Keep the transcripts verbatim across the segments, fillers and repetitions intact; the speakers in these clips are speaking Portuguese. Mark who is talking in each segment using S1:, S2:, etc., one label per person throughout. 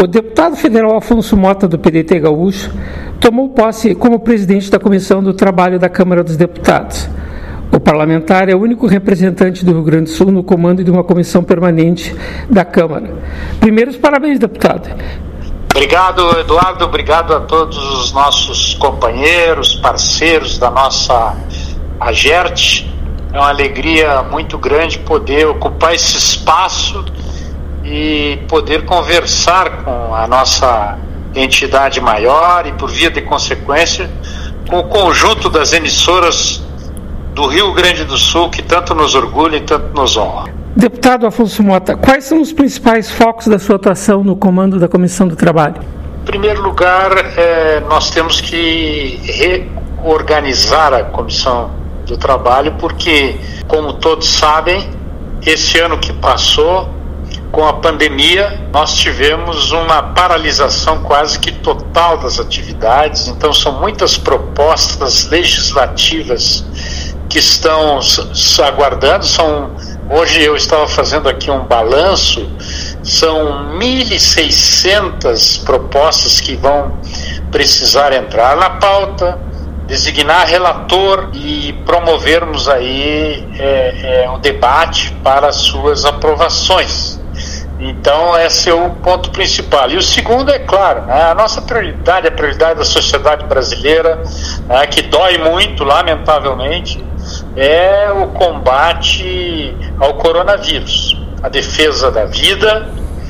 S1: O deputado federal Afonso Mota, do P D T gaúcho, tomou posse como presidente da Comissão do Trabalho da Câmara dos Deputados. O parlamentar é o único representante do Rio Grande do Sul no comando de uma comissão permanente da Câmara. Primeiros parabéns, deputado.
S2: Obrigado, Eduardo. Obrigado a todos os nossos companheiros, parceiros da nossa AGERT. É uma alegria muito grande poder ocupar esse espaço e poder conversar com a nossa entidade maior e, por via de consequência, com o conjunto das emissoras do Rio Grande do Sul, que tanto nos orgulha e tanto nos honra.
S1: Deputado Afonso Mota, quais são os principais focos da sua atuação no comando da Comissão do Trabalho?
S2: Em primeiro lugar, é, nós temos que reorganizar a Comissão do Trabalho, porque, como todos sabem, esse ano que passou, com a pandemia, nós tivemos uma paralisação quase que total das atividades. Então são muitas propostas legislativas que estão aguardando. São, hoje eu estava fazendo aqui um balanço, são mil e seiscentas propostas que vão precisar entrar na pauta, designar relator e promovermos aí é, é, o debate para as suas aprovações. Então esse é o ponto principal. E o segundo é claro, né, a nossa prioridade, a prioridade da sociedade brasileira, né, que dói muito, lamentavelmente, é o combate ao coronavírus, a defesa da vida,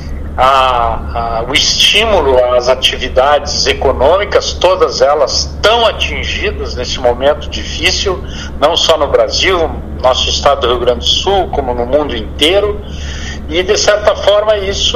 S2: a, a, o estímulo às atividades econômicas, todas elas tão atingidas nesse momento difícil, não só no Brasil, no nosso estado do Rio Grande do Sul, como no mundo inteiro. E, de certa forma, isso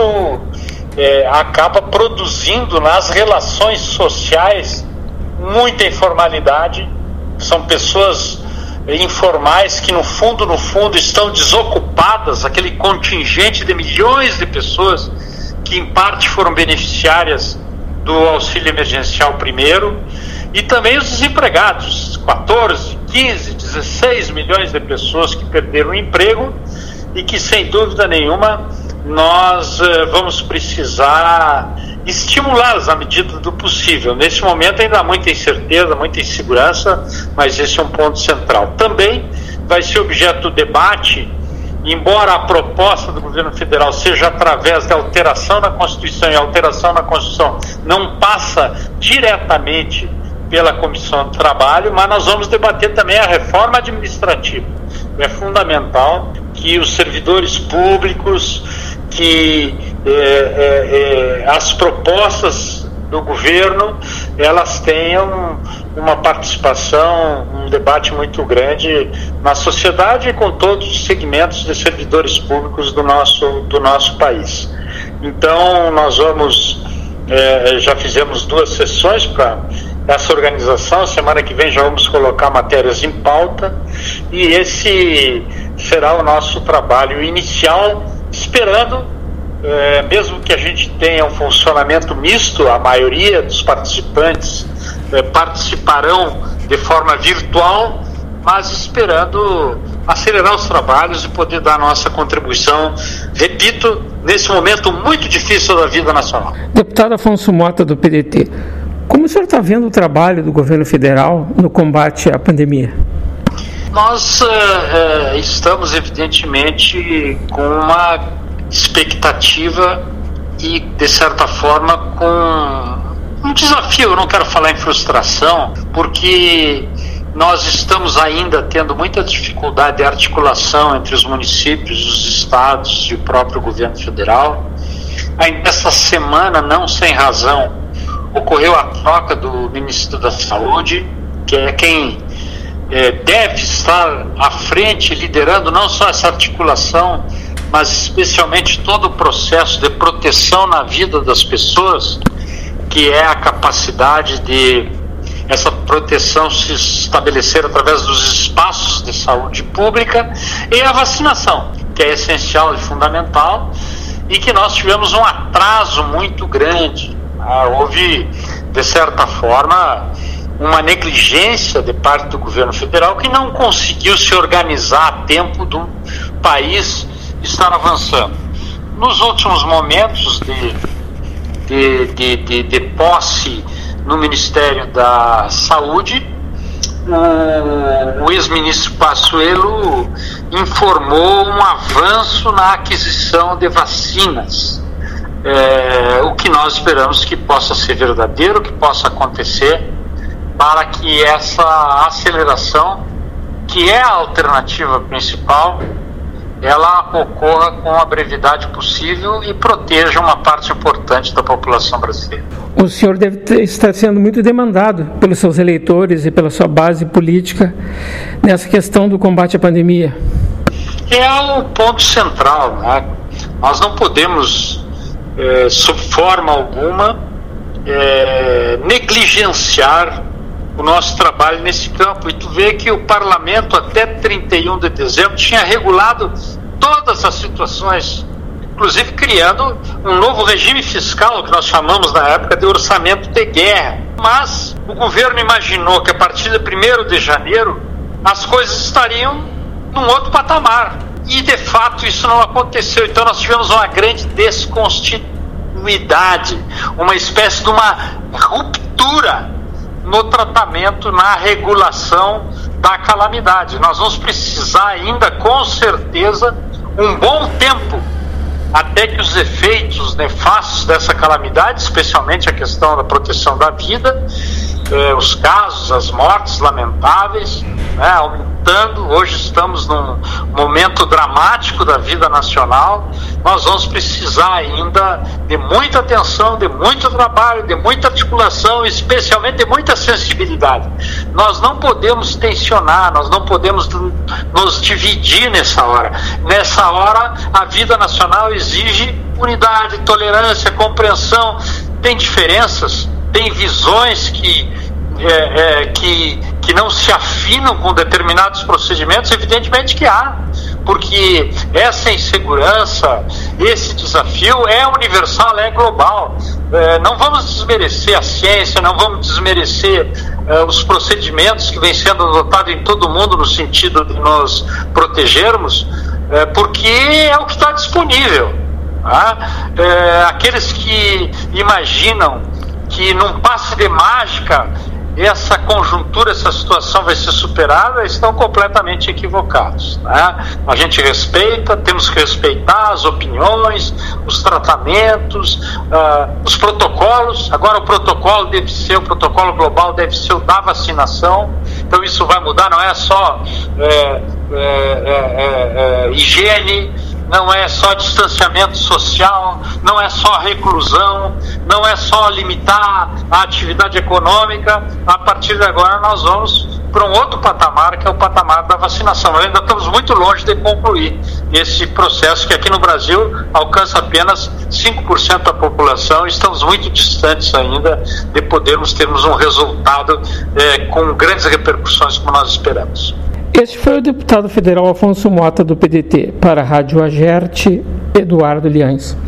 S2: é, acaba produzindo nas relações sociais muita informalidade. São pessoas informais que, no fundo, no fundo, estão desocupadas, aquele contingente de milhões de pessoas que, em parte, foram beneficiárias do auxílio emergencial primeiro, e também os desempregados, quatorze, quinze, dezesseis milhões de pessoas que perderam o emprego, e que, sem dúvida nenhuma, nós uh, vamos precisar estimulá-las à medida do possível. Nesse momento ainda há muita incerteza, muita insegurança, mas esse é um ponto central. Também vai ser objeto do debate, embora a proposta do governo federal seja através da alteração na Constituição, e a alteração na Constituição não passa diretamente pela Comissão do Trabalho, mas nós vamos debater também a reforma administrativa. É fundamental que os servidores públicos, que é, é, é, as propostas do governo, elas tenham uma participação, um debate muito grande na sociedade e com todos os segmentos de servidores públicos do nosso, do nosso país. Então, nós vamos, é, já fizemos duas sessões para essa organização. Semana que vem já vamos colocar matérias em pauta, e esse será o nosso trabalho inicial, esperando, é, mesmo que a gente tenha um funcionamento misto, a maioria dos participantes é, participarão de forma virtual, mas esperando acelerar os trabalhos e poder dar a nossa contribuição, repito, nesse momento muito difícil da vida nacional.
S1: Deputado Afonso Mota, do P D T, como o senhor está vendo o trabalho do governo federal no combate à pandemia?
S2: Nós uh, uh, estamos, evidentemente, com uma expectativa e, de certa forma, com um desafio. Eu não quero falar em frustração, porque nós estamos ainda tendo muita dificuldade de articulação entre os municípios, os estados e o próprio governo federal. Ainda essa semana, não sem razão, ocorreu a troca do Ministro da Saúde, que é quem é, deve estar à frente, liderando não só essa articulação, mas especialmente todo o processo de proteção na vida das pessoas, que é a capacidade de essa proteção se estabelecer através dos espaços de saúde pública, e a vacinação, que é essencial e fundamental, e que nós tivemos um atraso muito grande. Ah, houve, de certa forma, uma negligência de parte do governo federal, que não conseguiu se organizar a tempo do país estar avançando. Nos últimos momentos de de, de, de, de posse no Ministério da Saúde, o, o ex-ministro Pazuello informou um avanço na aquisição de vacinas. É, o que nós esperamos que possa ser verdadeiro, que possa acontecer, para que essa aceleração, que é a alternativa principal, ela ocorra com a brevidade possível e proteja uma parte importante da população brasileira.
S1: O senhor deve ter, estar sendo muito demandado pelos seus eleitores e pela sua base política nessa questão do combate à pandemia.
S2: É o ponto central, né? Nós não podemos, é, sob forma alguma, é, negligenciar o nosso trabalho nesse campo. E tu vê que o parlamento até trinta e um de dezembro tinha regulado todas as situações, inclusive criando um novo regime fiscal, que nós chamamos na época de orçamento de guerra. Mas o governo imaginou que a partir de primeiro de janeiro as coisas estariam num outro patamar, e de fato isso não aconteceu. Então nós tivemos uma grande descontinuidade, uma espécie de uma ruptura no tratamento, na regulação da calamidade. Nós vamos precisar ainda, com certeza, um bom tempo até que os efeitos nefastos dessa calamidade, especialmente a questão da proteção da vida, eh, os casos, as mortes lamentáveis, né, aumentando. Hoje estamos num momento dramático da vida nacional. Nós vamos precisar ainda de muita atenção, de muito trabalho, de muita articulação, especialmente de muita sensibilidade. Nós não podemos tensionar, nós não podemos nos dividir nessa hora. Nessa hora, a vida nacional exige unidade, tolerância, compreensão. Tem diferenças, tem visões que, é, é, que, que não se afinam com determinados procedimentos, evidentemente que há, porque essa insegurança, esse desafio é universal, é global. É, não vamos desmerecer a ciência, não vamos desmerecer é, os procedimentos que vêm sendo adotados em todo o mundo no sentido de nos protegermos, é, porque é o que está disponível. Tá? É, aqueles que imaginam que num passe de mágica essa conjuntura, essa situação vai ser superada, estão completamente equivocados, né? A gente respeita, temos que respeitar as opiniões, os tratamentos, uh, os protocolos. Agora o protocolo deve ser, o protocolo global deve ser o da vacinação. Então isso vai mudar, não é só é, é, é, é, higiene, não é só distanciamento social, não é só reclusão, não é só limitar a atividade econômica. A partir de agora nós vamos para um outro patamar, que é o patamar da vacinação. Nós ainda estamos muito longe de concluir esse processo, que aqui no Brasil alcança apenas cinco por cento da população. Estamos muito distantes ainda de podermos termos um resultado é, com grandes repercussões como nós esperamos.
S1: Este foi o deputado federal Afonso Mota, do P D T. Para a Rádio Agerte, Eduardo Liães.